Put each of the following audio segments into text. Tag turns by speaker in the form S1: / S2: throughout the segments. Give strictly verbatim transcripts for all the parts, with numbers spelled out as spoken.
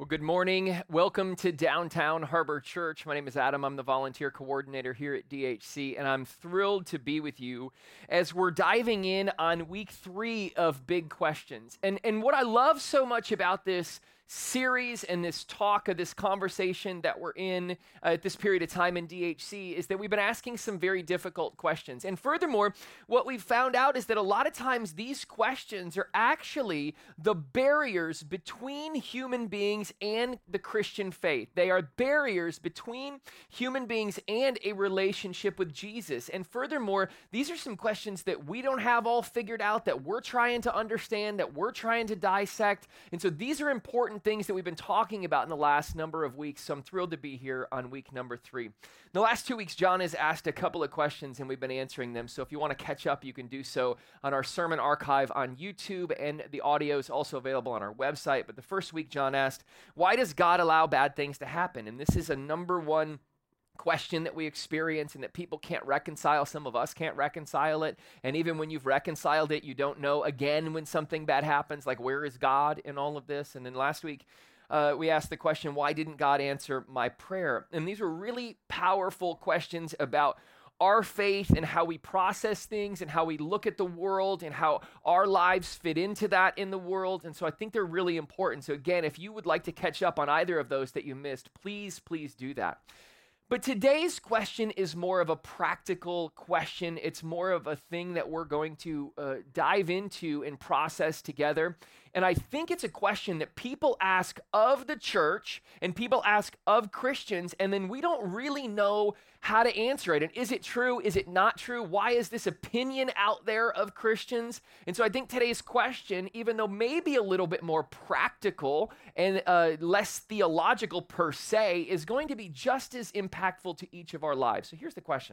S1: good morning. Welcome to Downtown Harbor Church. My name is Adam. I'm the volunteer coordinator here at D H C, and I'm thrilled to be with you as we're diving in on week three of Big Questions. And, and what I love so much about this series and this talk of this conversation that we're in uh, at this period of time in D H C is that we've been asking some very difficult questions. And furthermore, what we've found out is that a lot of times these questions are actually the barriers between human beings and the Christian faith. They are barriers between human beings and a relationship with Jesus. And furthermore, these are some questions that we don't have all figured out, that we're trying to understand, that we're trying to dissect. And so these are important things that we've been talking about in the last number of weeks, so I'm thrilled to be here on week number three. In the last two weeks, John has asked a couple of questions, and we've been answering them, so if you want to catch up, you can do so on our sermon archive on YouTube, and the audio is also available on our website. But the first week, John asked, why does God allow bad things to happen? And this is a number one question that we experience and that people can't reconcile. Some of us can't reconcile it. And even when you've reconciled it, you don't know again when something bad happens, like where is God in all of this? And then last week, uh, we asked the question, why didn't God answer my prayer? And these were really powerful questions about our faith and how we process things and how we look at the world and how our lives fit into that in the world. And so I think they're really important. So again, if you would like to catch up on either of those that you missed, please, please do that. But today's question is more of a practical question. It's more of a thing that we're going to uh, dive into and process together. And I think it's a question that people ask of the church and people ask of Christians, and then we don't really know how to answer it. And is it true? Is it not true? Why is this opinion out there of Christians? And so I think today's question, even though maybe a little bit more practical and uh, less theological per se, is going to be just as impactful to each of our lives. So here's the question.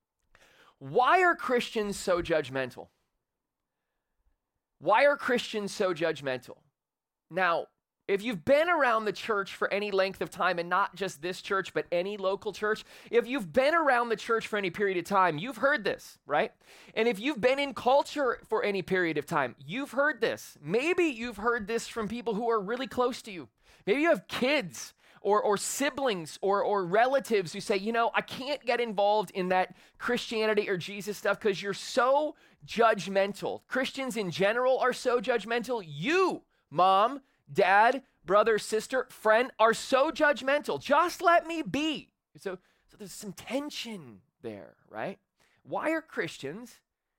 S1: Why are Christians so judgmental? Why are Christians so judgmental? Now, if you've been around the church for any length of time, and not just this church, but any local church, if you've been around the church for any period of time, you've heard this, right? And if you've been in culture for any period of time, you've heard this. Maybe you've heard this from people who are really close to you. Maybe you have kids or, or siblings or, or relatives who say, you know, I can't get involved in that Christianity or Jesus stuff because you're so judgmental. Christians in general are so judgmental. You, mom, dad, brother, sister, friend, are so judgmental. Just let me be. So, so there's some tension there, right? Why are Christians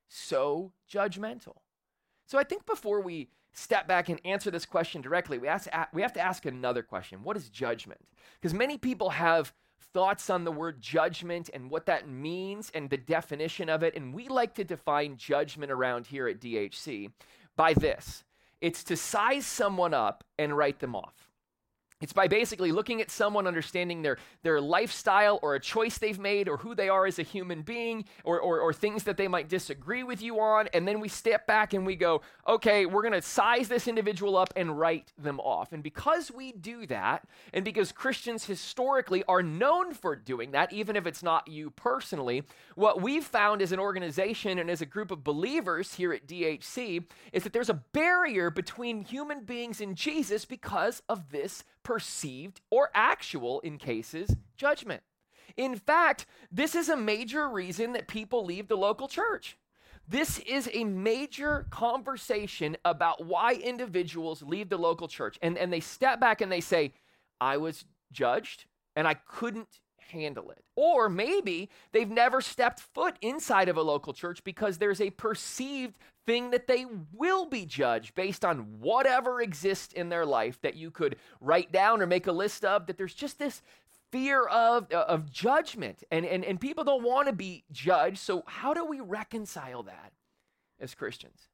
S1: so judgmental? So I think before we step back and answer this question directly, we have to, we have to ask another question. What is judgment? Because many people have thoughts on the word judgment and what that means and the definition of it. And we like to define judgment around here at D H C by this. It's to size someone up and write them off. It's by basically looking at someone, understanding their, their lifestyle or a choice they've made or who they are as a human being or, or, or things that they might disagree with you on. And then we step back and we go, okay, we're going to size this individual up and write them off. And because we do that, and because Christians historically are known for doing that, even if it's not you personally, what we've found as an organization and as a group of believers here at D H C is that there's a barrier between human beings and Jesus because of this perceived or actual, in cases, judgment. In fact, this is a major reason that people leave the local church. This is a major conversation about why individuals leave the local church. And, and they step back and they say, I was judged and I couldn't handle it. Or maybe they've never stepped foot inside of a local church because there's a perceived thing that they will be judged based on whatever exists in their life that you could write down or make a list of, that there's just this fear of, of judgment. And, and, and people don't want to be judged. So how do we reconcile that as Christians?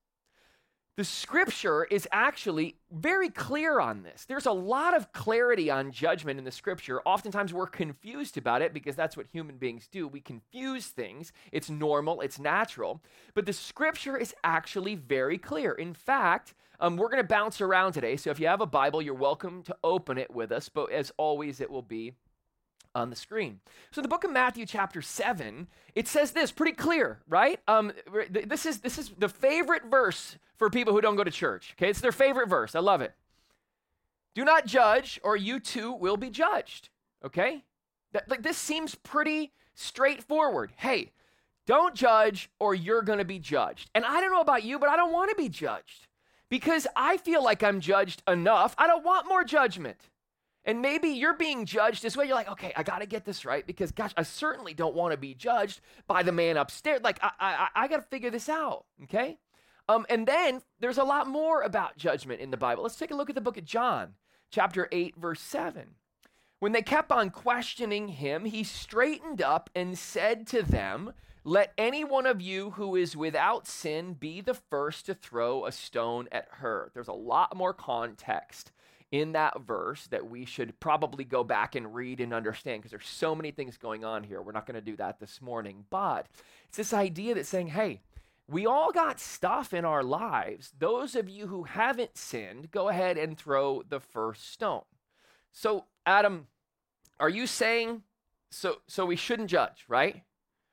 S1: The scripture is actually very clear on this. There's a lot of clarity on judgment in the scripture. Oftentimes we're confused about it because that's what human beings do. We confuse things. It's normal. It's natural. But the scripture is actually very clear. In fact, um, we're going to bounce around today. So if you have a Bible, you're welcome to open it with us. But as always, it will be on the screen. So in the book of Matthew chapter seven, it says this pretty clear, right? Um, this is this is the favorite verse for people who don't go to church, okay? It's their favorite verse. I love it. Do not judge, or you too will be judged. Okay? That, like, this seems pretty straightforward. Hey, don't judge, or you're going to be judged. And I don't know about you, but I don't want to be judged because I feel like I'm judged enough. I don't want more judgment. And maybe you're being judged this way. You're like, okay, I got to get this right because, gosh, I certainly don't want to be judged by the man upstairs. Like, I, I, I got to figure this out, okay? Um, and then there's a lot more about judgment in the Bible. Let's take a look at the book of John, chapter eight, verse seven. When they kept on questioning him, he straightened up and said to them, "Let any one of you who is without sin be the first to throw a stone at her." There's a lot more context in that verse that we should probably go back and read and understand because there's so many things going on here. We're not going to do that this morning, but it's this idea that's saying, hey, we all got stuff in our lives. Those of you who haven't sinned, go ahead and throw the first stone. So, Adam, are you saying so so we shouldn't judge, right?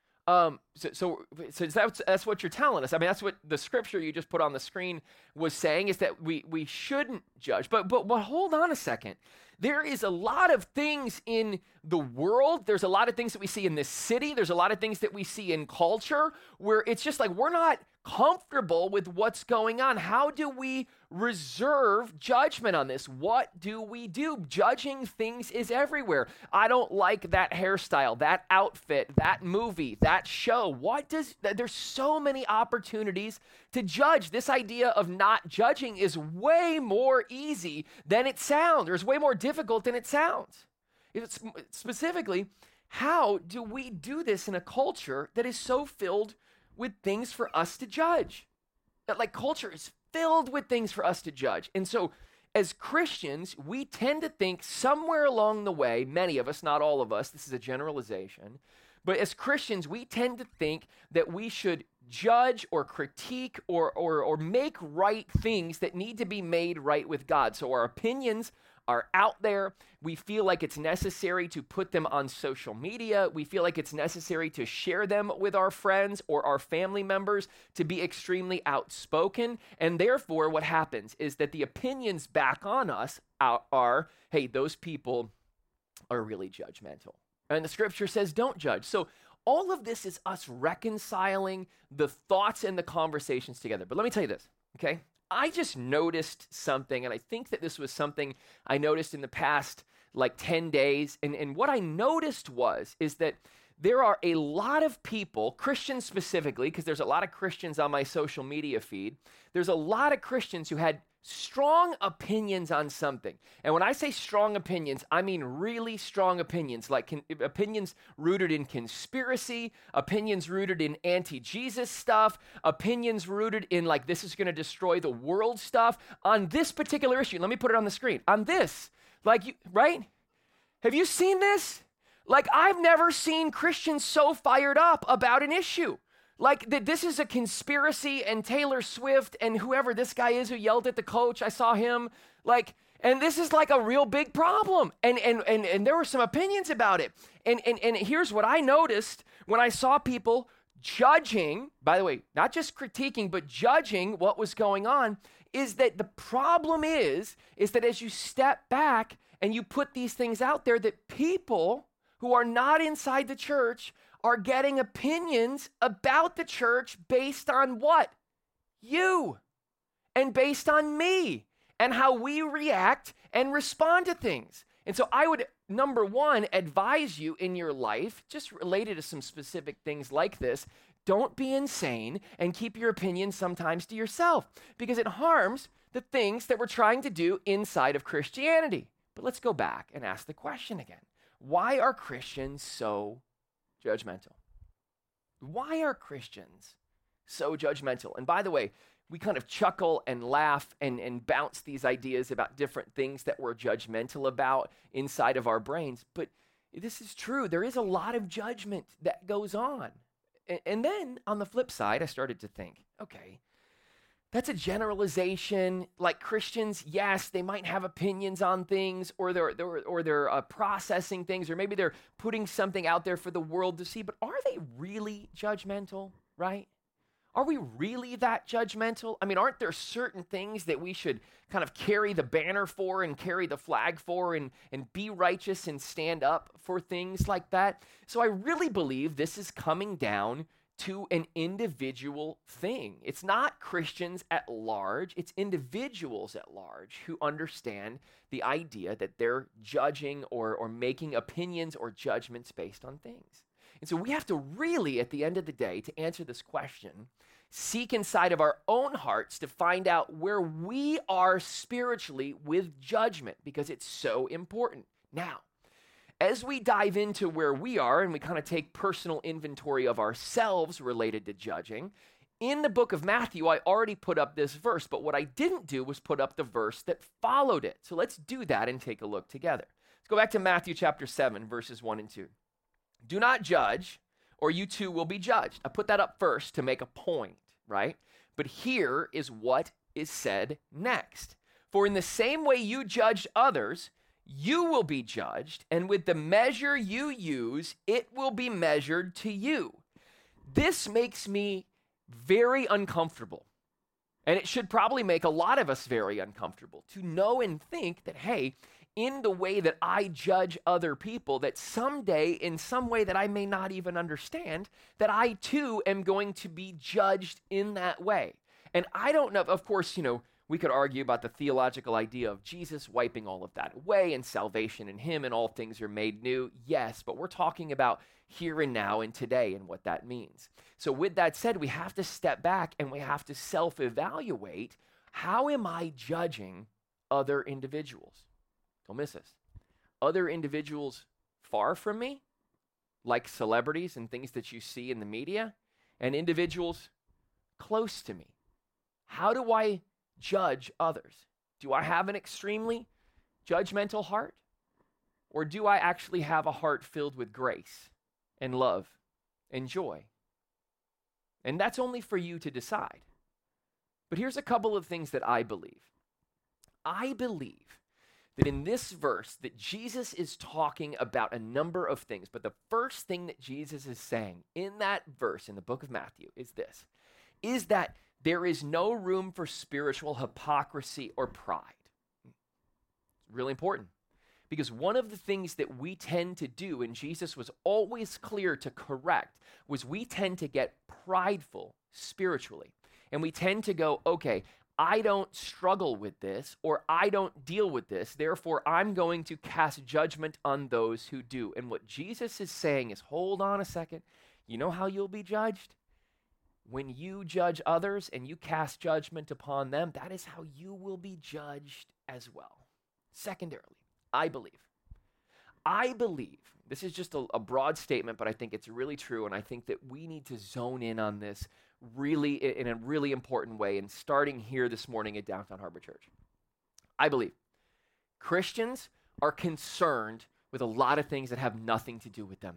S1: Um, so, so, so that's, that's what you're telling us. I mean, that's what the scripture you just put on the screen was saying, is that we we shouldn't judge. But, but, but hold on a second. There is a lot of things in the world. There's a lot of things that we see in this city. There's a lot of things that we see in culture where it's just like we're not comfortable with what's going on. How do we reserve judgment on this? What do we do? Judging things is everywhere. I don't like that hairstyle, that outfit, that movie, that show. What does, there's so many opportunities to judge. This idea of not judging is way more easy than it sounds, or is way more difficult than it sounds. It's specifically, how do we do this in a culture that is so filled with things for us to judge? That, like, culture is filled with things for us to judge. And so as Christians, we tend to think somewhere along the way, many of us, not all of us, this is a generalization, but as Christians, we tend to think that we should judge or critique or, or, or make right things that need to be made right with God. So our opinions are out there. We feel like it's necessary to put them on social media. We feel like it's necessary to share them with our friends or our family members, to be extremely outspoken. And therefore, what happens is that the opinions back on us are, are hey, those people are really judgmental. And the scripture says, don't judge. So all of this is us reconciling the thoughts and the conversations together. But let me tell you this, okay? I just noticed something, and I think that this was something I noticed in the past like ten days. And, and what I noticed was, is that there are a lot of people, Christians specifically, because there's a lot of Christians on my social media feed. There's a lot of Christians who had strong opinions on something. And when I say strong opinions, I mean really strong opinions, like con- opinions rooted in conspiracy, opinions rooted in anti-Jesus stuff, opinions rooted in like this is going to destroy the world stuff on this particular issue. Let me put it on the screen. On this, like, you, right? Have you seen this? Like, I've never seen Christians so fired up about an issue. Like, that this is a conspiracy, and Taylor Swift and whoever this guy is who yelled at the coach, I saw him, like, and this is like a real big problem. And and and, and there were some opinions about it. And, and, and here's what I noticed when I saw people judging, by the way, not just critiquing, but judging what was going on, is that the problem is, is that as you step back and you put these things out there, that people who are not inside the church are getting opinions about the church based on what? You. And based on me and how we react and respond to things. And so I would, number one, advise you in your life, just related to some specific things like this, don't be insane and keep your opinions sometimes to yourself, because it harms the things that we're trying to do inside of Christianity. But let's go back and ask the question again. Why are Christians so judgmental? Why are Christians so judgmental? And by the way, we kind of chuckle and laugh and, and bounce these ideas about different things that we're judgmental about inside of our brains. But this is true. There is a lot of judgment that goes on. And, and then on the flip side, I started to think, okay, that's a generalization. Like, Christians, yes, they might have opinions on things, or they're, they're or they're uh, processing things, or maybe they're putting something out there for the world to see. But are they really judgmental, right? Are we really that judgmental? I mean, aren't there certain things that we should kind of carry the banner for and carry the flag for and, and be righteous and stand up for things like that? So I really believe this is coming down to an individual thing. It's not Christians at large, it's individuals at large who understand the idea that they're judging or, or making opinions or judgments based on things. And so we have to really, at the end of the day, to answer this question, seek inside of our own hearts to find out where we are spiritually with judgment, because it's so important. Now, as we dive into where we are and we kind of take personal inventory of ourselves related to judging, in the book of Matthew, I already put up this verse, but what I didn't do was put up the verse that followed it. So let's do that and take a look together. Let's go back to Matthew chapter seven, verses one and two. Do not judge, or you too will be judged. I put that up first to make a point, right? But here is what is said next. For in the same way you judge others, you will be judged, and with the measure you use, it will be measured to you. This makes me very uncomfortable, and it should probably make a lot of us very uncomfortable to know and think that, hey, in the way that I judge other people, that someday, in some way that I may not even understand, that I too am going to be judged in that way. And I don't know, of course, you know, we could argue about the theological idea of Jesus wiping all of that away and salvation in him and all things are made new. Yes, but we're talking about here and now and today and what that means. So with that said, we have to step back and we have to self-evaluate. How am I judging other individuals? Don't miss this. Other individuals far from me, like celebrities and things that you see in the media, and individuals close to me. How do I judge others? Do I have an extremely judgmental heart? Or do I actually have a heart filled with grace and love and joy? And that's only for you to decide. But here's a couple of things that I believe. I believe that in this verse that Jesus is talking about a number of things, but the first thing that Jesus is saying in that verse in the book of Matthew is this, is that there is no room for spiritual hypocrisy or pride. It's really important, because one of the things that we tend to do, and Jesus was always clear to correct, was we tend to get prideful spiritually. And we tend to go, okay, I don't struggle with this, or I don't deal with this, therefore I'm going to cast judgment on those who do. And what Jesus is saying is, hold on a second, you know how you'll be judged? When you judge others and you cast judgment upon them, that is how you will be judged as well. Secondarily, I believe, I believe, this is just a, a broad statement, but I think it's really true, and I think that we need to zone in on this really in a really important way, and starting here this morning at Downtown Harbor Church. I believe Christians are concerned with a lot of things that have nothing to do with them.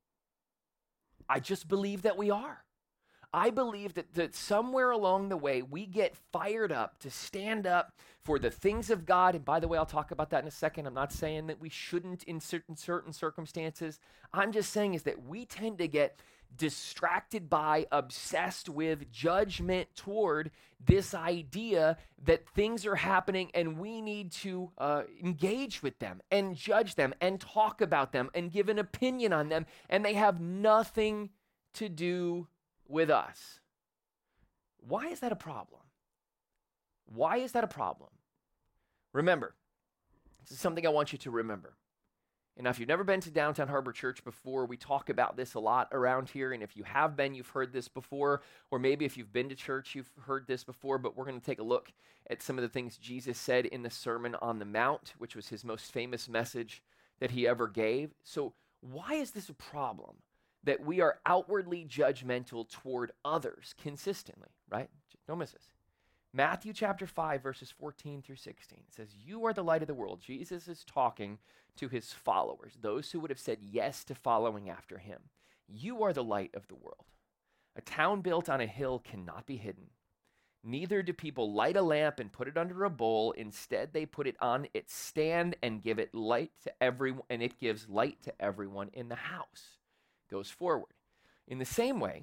S1: I just believe that we are. I believe that, that somewhere along the way, we get fired up to stand up for the things of God. And by the way, I'll talk about that in a second. I'm not saying that we shouldn't in certain, certain circumstances. I'm just saying is that we tend to get distracted by, obsessed with judgment toward this idea that things are happening and we need to uh, engage with them and judge them and talk about them and give an opinion on them, and they have nothing to do with us. Why is that a problem? Why is that a problem? Remember, this is something I want you to remember. And now, if you've never been to Downtown Harbor Church before, we talk about this a lot around here. And if you have been, you've heard this before. Or maybe if you've been to church, you've heard this before. But we're going to take a look at some of the things Jesus said in the Sermon on the Mount, which was his most famous message that he ever gave. So why is this a problem? That we are outwardly judgmental toward others consistently, right? Don't miss this. Matthew chapter five, verses fourteen through sixteen. It says, you are the light of the world. Jesus is talking to his followers, those who would have said yes to following after him. You are the light of the world. A town built on a hill cannot be hidden. Neither do people light a lamp and put it under a bowl. Instead, they put it on its stand and give it light to everyone, and it gives light to everyone in the house. Goes forward. In the same way,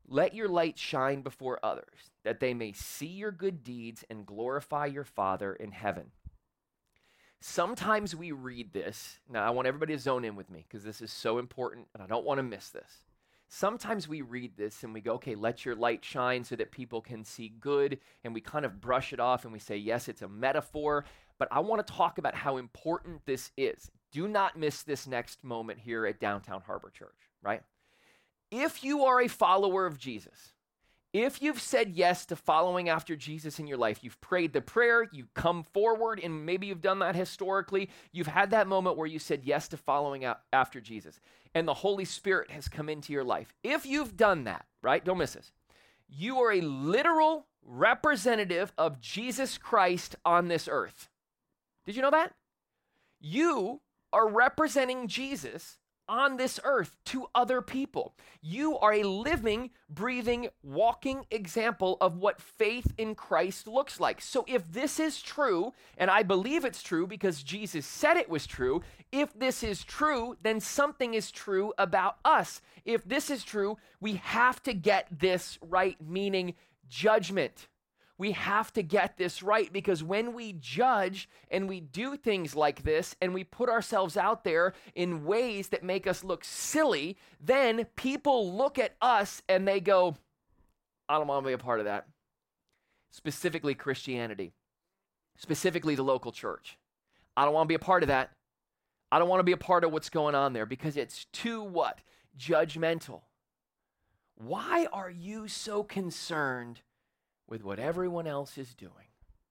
S1: Let your light shine before others, that they may see your good deeds and glorify your Father in heaven. Sometimes we read this. Now, I want everybody to zone in with me because this is so important and I don't want to miss this. Sometimes we read this and we go, okay, let your light shine so that people can see good, and we kind of brush it off and we say, yes, it's a metaphor, but I want to talk about how important this is. Do not miss this next moment here at Downtown Harbor Church, right? If you are a follower of Jesus, if you've said yes to following after Jesus in your life, you've prayed the prayer, you come forward, and maybe you've done that historically, you've had that moment where you said yes to following after Jesus, and the Holy Spirit has come into your life. If you've done that, right, don't miss this, you are a literal representative of Jesus Christ on this earth. Did you know that? You are representing Jesus on this earth to other people. You are a living, breathing, walking example of what faith in Christ looks like. So if this is true, and I believe it's true because Jesus said it was true, if this is true, then something is true about us. If this is true, we have to get this right, meaning judgment. We have to get this right, because when we judge and we do things like this and we put ourselves out there in ways that make us look silly, then people look at us and they go, I don't want to be a part of that. Specifically Christianity, specifically the local church. I don't want to be a part of that. I don't want to be a part of what's going on there because it's too what? Judgmental. Why are you so concerned with what everyone else is doing?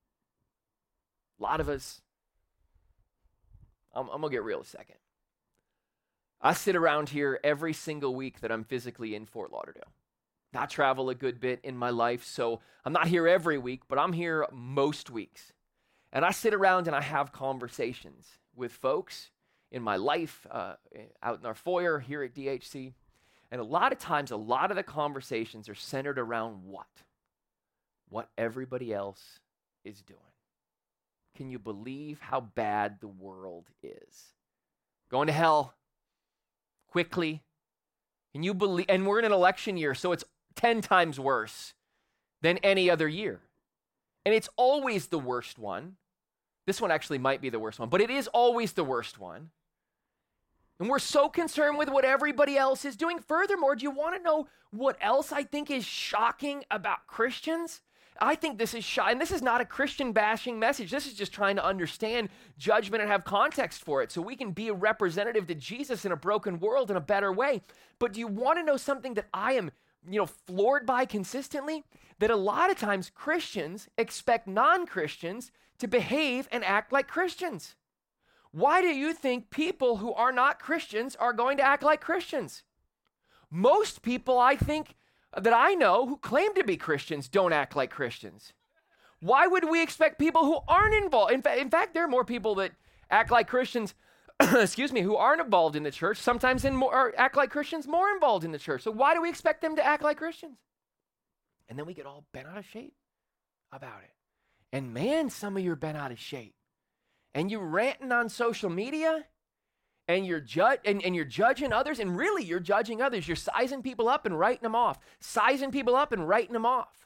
S1: A lot of us, I'm, I'm going to get real a second. I sit around here every single week that I'm physically in Fort Lauderdale. I travel a good bit in my life, so I'm not here every week, but I'm here most weeks. And I sit around and I have conversations with folks in my life, uh, out in our foyer here at D H C. And a lot of times, a lot of the conversations are centered around what? What everybody else is doing. Can you believe how bad the world is? Going to hell quickly. Can you believe? And we're in an election year, so it's ten times worse than any other year. And it's always the worst one. This one actually might be the worst one, but it is always the worst one. And we're so concerned with what everybody else is doing. Furthermore, do you want to know what else I think is shocking about Christians? I think this is shy, and this is not a Christian bashing message. This is just trying to understand judgment and have context for it so we can be a representative to Jesus in a broken world in a better way. But do you want to know something that I am, you know, floored by consistently? That a lot of times Christians expect non-Christians to behave and act like Christians. Why do you think people who are not Christians are going to act like Christians? Most people, I think, that I know who claim to be Christians don't act like Christians. Why would we expect people who aren't involved? In, fa- in fact, there are more people that act like Christians, excuse me, who aren't involved in the church, sometimes in more, or act like Christians more involved in the church. So why do we expect them to act like Christians? And then we get all bent out of shape about it. And man, some of you are bent out of shape. And you're ranting on social media, and you're ju- and, and you're judging others, and really you're judging others. You're sizing people up and writing them off. Sizing people up and writing them off.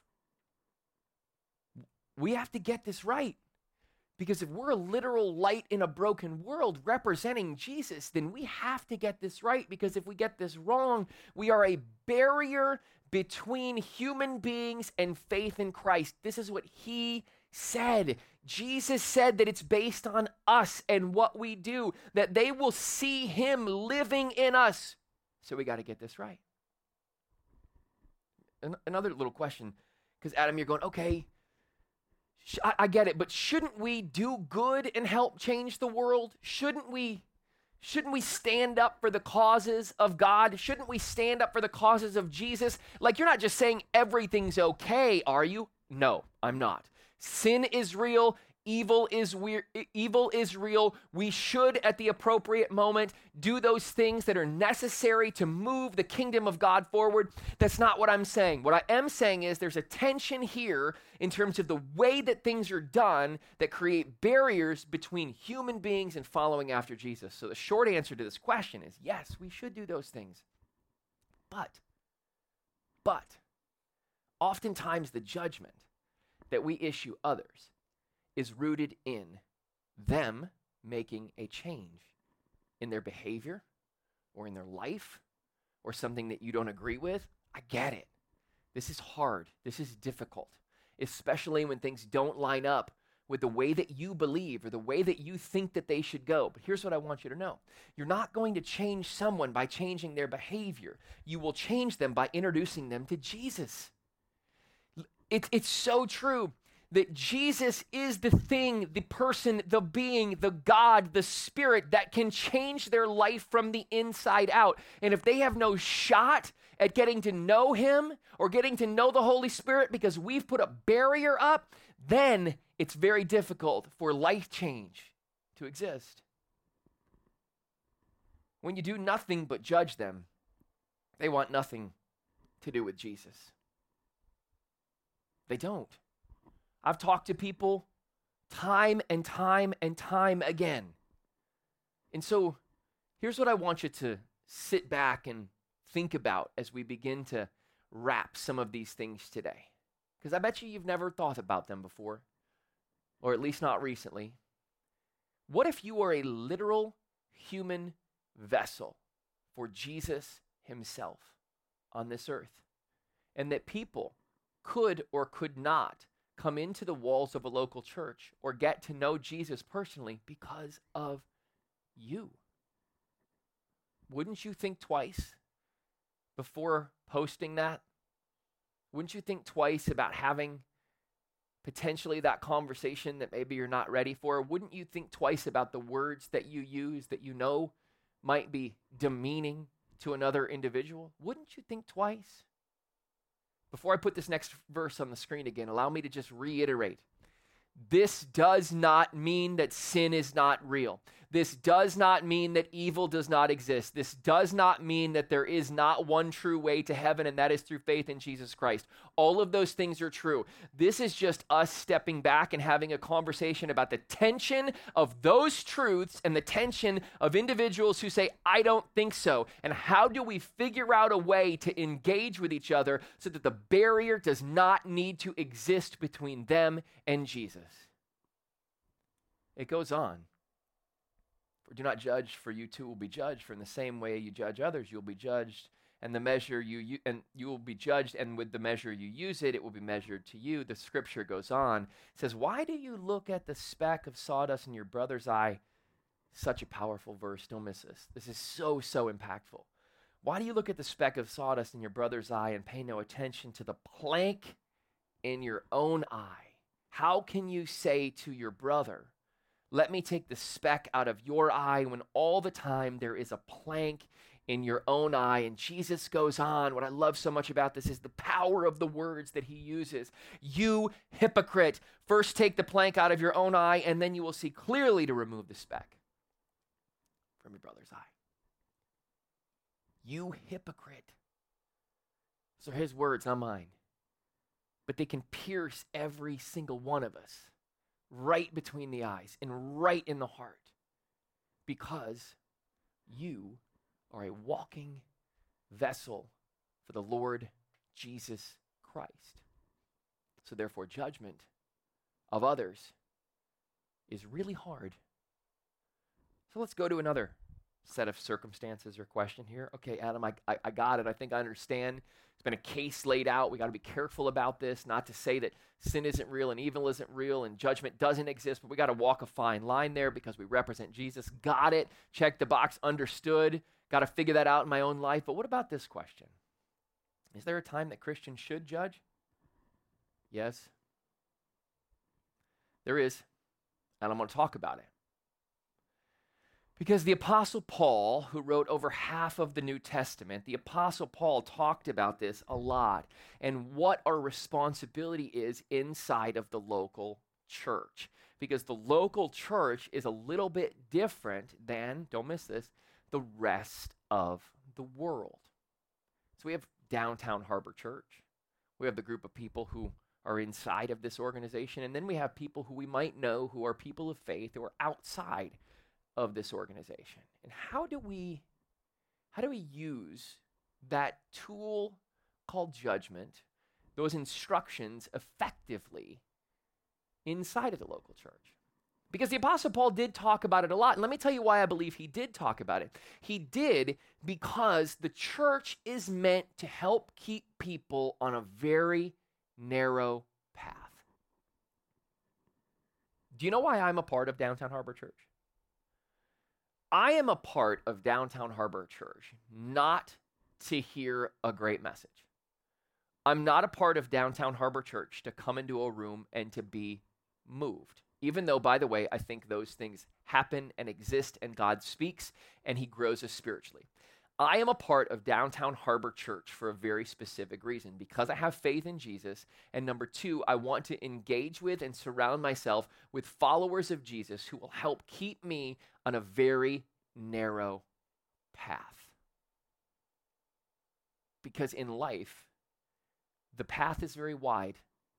S1: We have to get this right. Because if we're a literal light in a broken world representing Jesus, then we have to get this right. Because if we get this wrong, we are a barrier between human beings and faith in Christ. This is what he said. Jesus said that it's based on us and what we do, that they will see him living in us. So we got to get this right. An- another little question, because Adam, you're going, okay, sh- I-, I get it, but shouldn't we do good and help change the world? Shouldn't we? Shouldn't we stand up for the causes of God? Shouldn't we stand up for the causes of Jesus? Like, you're not just saying everything's okay, are you? No, I'm not. Sin is real. Evil is weird. Evil is real. We should, at the appropriate moment, do those things that are necessary to move the kingdom of God forward. That's not what I'm saying. What I am saying is there's a tension here in terms of the way that things are done that create barriers between human beings and following after Jesus. So the short answer to this question is yes, we should do those things. But But oftentimes the judgment that we issue others is rooted in them making a change in their behavior or in their life or something that you don't agree with. I get it. This is hard. This is difficult, especially when things don't line up with the way that you believe or the way that you think that they should go. But here's what I want you to know. You're not going to change someone by changing their behavior. You will change them by introducing them to Jesus. It's, it's so true that Jesus is the thing, the person, the being, the God, the Spirit that can change their life from the inside out. And if they have no shot at getting to know him or getting to know the Holy Spirit because we've put a barrier up, then it's very difficult for life change to exist. When you do nothing but judge them, they want nothing to do with Jesus. They don't. I've talked to people time and time and time again. And so here's what I want you to sit back and think about as we begin to wrap some of these things today. Because I bet you you've never thought about them before, or at least not recently. What if you are a literal human vessel for Jesus himself on this earth, and that people could or could not come into the walls of a local church or get to know Jesus personally because of you? Wouldn't you think twice before posting that? Wouldn't you think twice about having potentially that conversation that maybe you're not ready for? Wouldn't you think twice about the words that you use that you know might be demeaning to another individual? Wouldn't you think twice? Before I put this next verse on the screen again, allow me to just reiterate. This does not mean that sin is not real. This does not mean that evil does not exist. This does not mean that there is not one true way to heaven, and that is through faith in Jesus Christ. All of those things are true. This is just us stepping back and having a conversation about the tension of those truths and the tension of individuals who say, I don't think so. And how do we figure out a way to engage with each other so that the barrier does not need to exist between them and Jesus? It goes on. For do not judge, for you too will be judged. For in the same way you judge others, you'll be judged, and the measure you, you and you will be judged, and with the measure you use it, it will be measured to you. The scripture goes on. It says, why do you look at the speck of sawdust in your brother's eye? Such a powerful verse. Don't miss this. This is so, so impactful. Why do you look at the speck of sawdust in your brother's eye and pay no attention to the plank in your own eye? How can you say to your brother, let me take the speck out of your eye, when all the time there is a plank in your own eye? And Jesus goes on. What I love so much about this is the power of the words that he uses. You hypocrite, first take the plank out of your own eye, and then you will see clearly to remove the speck from your brother's eye. You hypocrite. So his words, not mine. But they can pierce every single one of us right between the eyes and right in the heart, because you are a walking vessel for the Lord Jesus Christ. So therefore, judgment of others is really hard. So let's go to another set of circumstances or question here. Okay, Adam, I, I, I got it. I think I understand. It's been a case laid out. We got to be careful about this, not to say that sin isn't real and evil isn't real and judgment doesn't exist, but we got to walk a fine line there because we represent Jesus. Got it. Check the box. Understood. Got to figure that out in my own life. But what about this question? Is there a time that Christians should judge? Yes. There is. And I'm going to talk about it. Because the Apostle Paul, who wrote over half of the New Testament, the Apostle Paul talked about this a lot and what our responsibility is inside of the local church. Because the local church is a little bit different than, don't miss this, the rest of the world. So we have Downtown Harbor Church. We have the group of people who are inside of this organization. And then we have people who we might know who are people of faith who are outside of this organization. And how do we how do we use that tool called judgment, those instructions effectively inside of the local church. Because the Apostle Paul did talk about it a lot. And let me tell you why I believe he did talk about it. He did because the church is meant to help keep people on a very narrow path. Do you know why I'm a part of Downtown Harbor Church? I am a part of Downtown Harbor Church not to hear a great message. I'm not a part of Downtown Harbor Church to come into a room and to be moved. Even though, by the way, I think those things happen and exist and God speaks and he grows us spiritually. I am a part of Downtown Harbor Church for a very specific reason, because I have faith in Jesus. And number two, I want to engage with and surround myself with followers of Jesus who will help keep me on a very narrow path. Because in life, the path is very wide.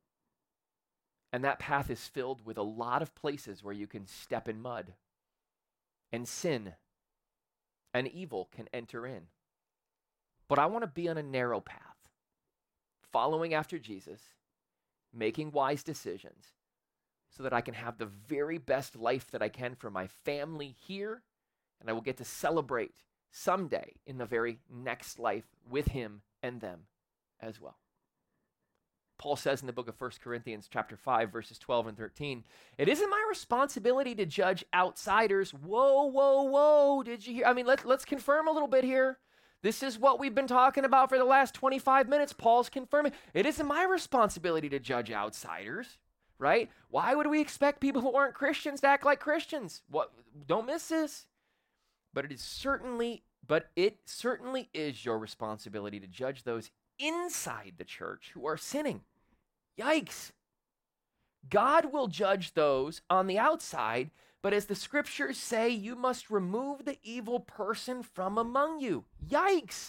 S1: And that path is filled with a lot of places where you can step in mud and sin and evil can enter in. But I want to be on a narrow path, following after Jesus, making wise decisions so that I can have the very best life that I can for my family here, and I will get to celebrate someday in the very next life with him and them as well. Paul says in the book of First Corinthians chapter five, verses twelve and thirteen, it isn't my responsibility to judge outsiders. Whoa, whoa, whoa. Did you hear? I mean, let's, let's confirm a little bit here. This is what we've been talking about for the last twenty-five minutes. Paul's confirming. It isn't my responsibility to judge outsiders, right? Why would we expect people who aren't Christians to act like Christians? What? Don't miss this. But it is certainly, but it certainly is your responsibility to judge those inside the church who are sinning. Yikes. God will judge those on the outside, but as the scriptures say, you must remove the evil person from among you. Yikes.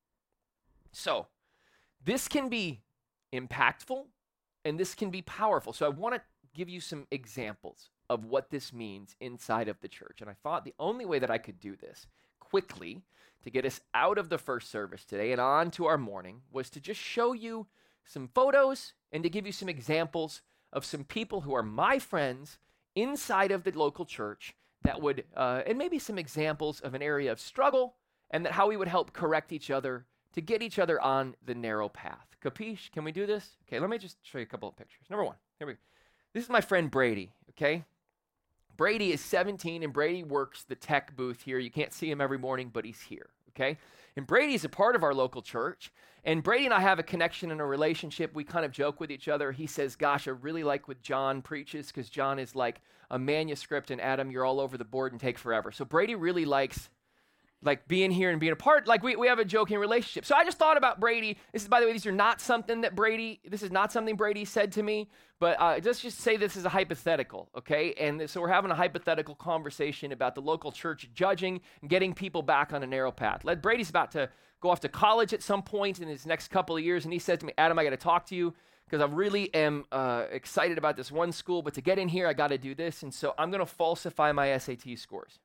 S1: So, this can be impactful and this can be powerful. So I want to give you some examples of what this means inside of the church. And I thought the only way that I could do this quickly to get us out of the first service today and on to our morning was to just show you some photos and to give you some examples of some people who are my friends inside of the local church that would, uh, and maybe some examples of an area of struggle and that how we would help correct each other to get each other on the narrow path. Capiche? Can we do this? Okay, let me just show you a couple of pictures. Number one, here we go. This is my friend Brady, okay? Brady is seventeen, and Brady works the tech booth here. You can't see him every morning, but he's here, okay? And Brady is a part of our local church, and Brady and I have a connection and a relationship. We kind of joke with each other. He says, gosh, I really like what John preaches because John is like a manuscript, and Adam, you're all over the board and take forever. So Brady really likes like being here and being a part. Like we, we have a joking relationship. So I just thought about Brady. This is, by the way, these are not something that Brady, this is not something Brady said to me, but uh, let's just say this is a hypothetical, okay? And so we're having a hypothetical conversation about the local church judging and getting people back on a narrow path. Let Brady's about to go off to college at some point in his next couple of years, and he said to me, Adam, I got to talk to you because I really am uh, excited about this one school, but to get in here, I got to do this, and so I'm going to falsify my S A T scores.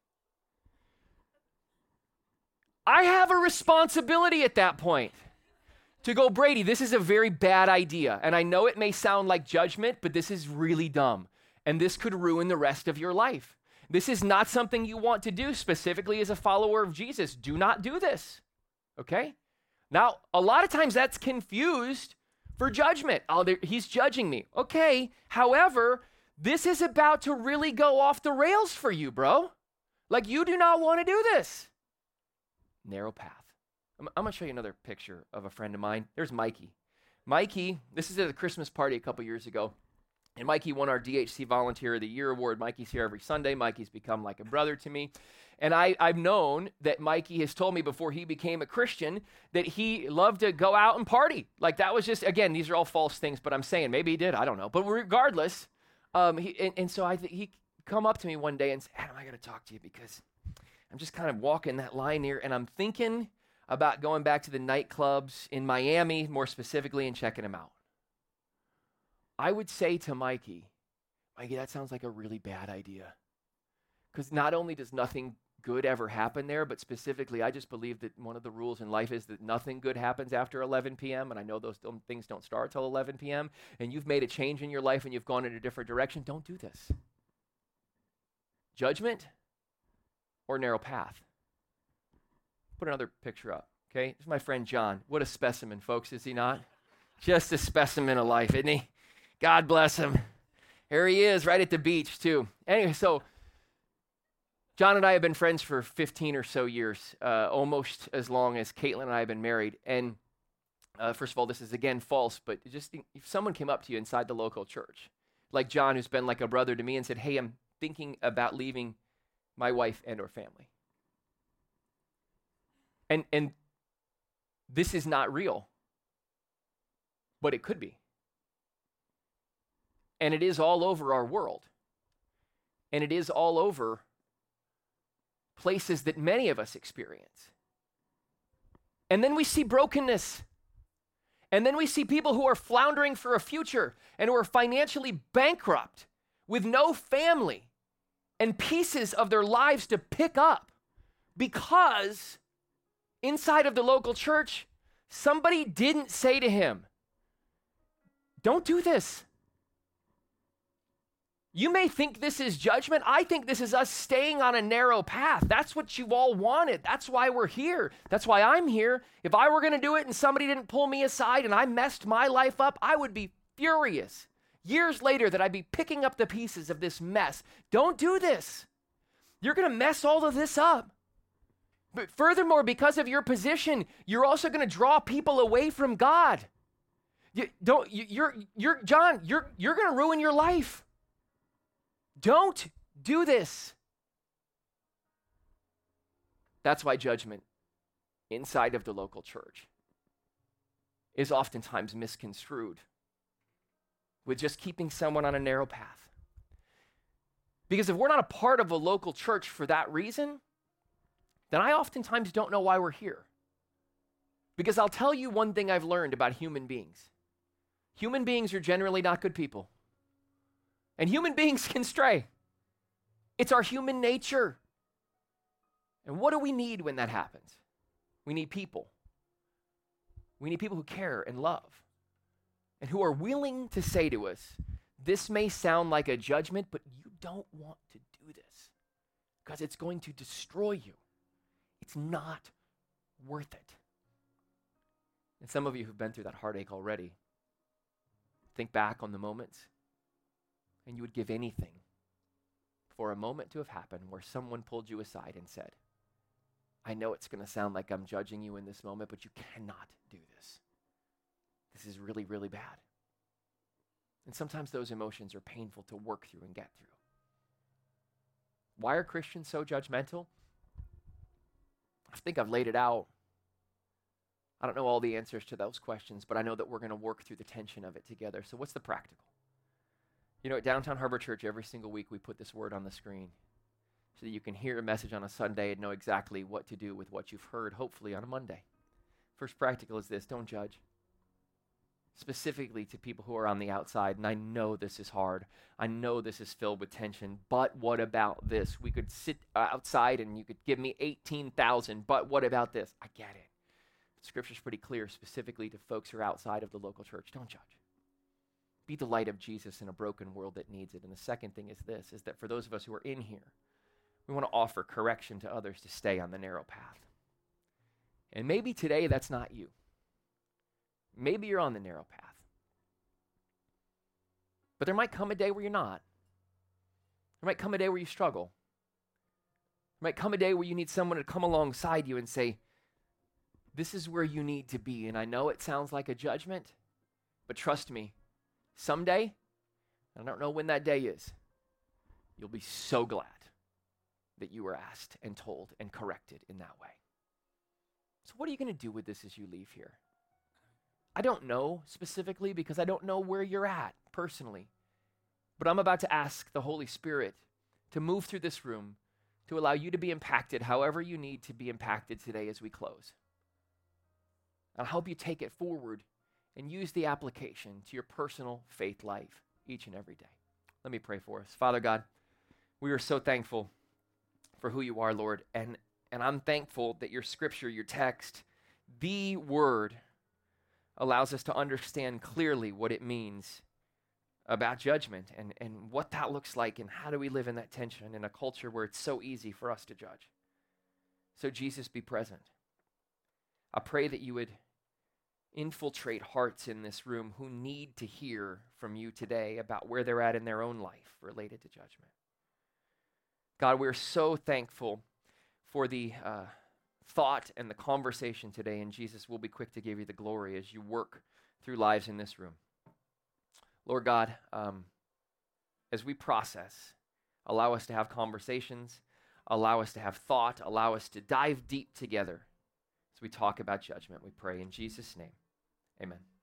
S1: I have a responsibility at that point to go, Brady, this is a very bad idea. And I know it may sound like judgment, but this is really dumb. And this could ruin the rest of your life. This is not something you want to do specifically as a follower of Jesus. Do not do this, okay? Now, a lot of times that's confused for judgment. Oh, he's judging me. Okay, however, this is about to really go off the rails for you, bro. Like you do not want to do this. Narrow path. I'm, I'm going to show you another picture of a friend of mine. There's Mikey. Mikey, this is at a Christmas party a couple years ago, and Mikey won our D H C Volunteer of the Year award. Mikey's here every Sunday. Mikey's become like a brother to me. And I, I've known that Mikey has told me before he became a Christian that he loved to go out and party. Like that was just, again, these are all false things, but I'm saying maybe he did. I don't know. But regardless, um, he, and, and so I th- he come up to me one day and said, Adam, I got to talk to you because I'm just kind of walking that line here, and I'm thinking about going back to the nightclubs in Miami, more specifically, and checking them out. I would say to Mikey, Mikey, that sounds like a really bad idea. Because not only does nothing good ever happen there, but specifically, I just believe that one of the rules in life is that nothing good happens after eleven p.m., and I know those don't, things don't start till eleven p.m., and you've made a change in your life and you've gone in a different direction. Don't do this. Judgment or narrow path. Put another picture up, okay? This is my friend John. What a specimen, folks, is he not? Just a specimen of life, isn't he? God bless him. Here he is, right at the beach, too. Anyway, so John and I have been friends for fifteen or so years, uh, almost as long as Caitlin and I have been married. And uh, first of all, this is again false, but just if someone came up to you inside the local church, like John, who's been like a brother to me, and said, hey, I'm thinking about leaving my wife and or family. And and this is not real, but it could be. And it is all over our world. And it is all over places that many of us experience. And then we see brokenness. And then we see people who are floundering for a future and who are financially bankrupt with no family and pieces of their lives to pick up because inside of the local church, somebody didn't say to him, don't do this. You may think this is judgment. I think this is us staying on a narrow path. That's what you all wanted. That's why we're here. That's why I'm here. If I were going to do it and somebody didn't pull me aside and I messed my life up, I would be furious. Years later that I'd be picking up the pieces of this mess. Don't do this. You're going to mess all of this up. But furthermore, because of your position, you're also going to draw people away from God. You don't you, you're you're John, you're you're going to ruin your life. Don't do this. That's why judgment inside of the local church is oftentimes misconstrued with just keeping someone on a narrow path. Because if we're not a part of a local church for that reason, then I oftentimes don't know why we're here. Because I'll tell you one thing I've learned about human beings. Human beings are generally not good people. And human beings can stray. It's our human nature. And what do we need when that happens? We need people. We need people who care and love and who are willing to say to us, this may sound like a judgment, but you don't want to do this because it's going to destroy you. It's not worth it. And some of you who've been through that heartache already, think back on the moments, and you would give anything for a moment to have happened where someone pulled you aside and said, I know it's going to sound like I'm judging you in this moment, but you cannot do this. This is really, really bad. And sometimes those emotions are painful to work through and get through. Why are Christians so judgmental? I think I've laid it out. I don't know all the answers to those questions, but I know that we're going to work through the tension of it together. So what's the practical? You know, at Downtown Harbor Church, every single week we put this word on the screen so that you can hear a message on a Sunday and know exactly what to do with what you've heard, hopefully on a Monday. First practical is this: don't judge. Specifically to people who are on the outside, and I know this is hard. I know this is filled with tension, but what about this? We could sit uh, outside and you could give me eighteen thousand, but what about this? I get it. Scripture's pretty clear, specifically to folks who are outside of the local church. Don't judge. Be the light of Jesus in a broken world that needs it. And the second thing is this, is that for those of us who are in here, we want to offer correction to others to stay on the narrow path. And maybe today that's not you. Maybe you're on the narrow path. But there might come a day where you're not. There might come a day where you struggle. There might come a day where you need someone to come alongside you and say, this is where you need to be. And I know it sounds like a judgment, but trust me, someday, I don't know when that day is, you'll be so glad that you were asked and told and corrected in that way. So what are you going to do with this as you leave here? I don't know specifically because I don't know where you're at personally, but I'm about to ask the Holy Spirit to move through this room to allow you to be impacted however you need to be impacted today as we close. I'll help you take it forward and use the application to your personal faith life each and every day. Let me pray for us. Father God, we are so thankful for who you are, Lord. And, and I'm thankful that your scripture, your text, the word allows us to understand clearly what it means about judgment and, and what that looks like and how do we live in that tension in a culture where it's so easy for us to judge. So Jesus, be present. I pray that you would infiltrate hearts in this room who need to hear from you today about where they're at in their own life related to judgment. God, we're so thankful for the uh, thought and the conversation today, and Jesus, will be quick to give you the glory as you work through lives in this room. Lord God, um, as we process, allow us to have conversations, allow us to have thought, allow us to dive deep together as we talk about judgment. We pray in Jesus' name. Amen.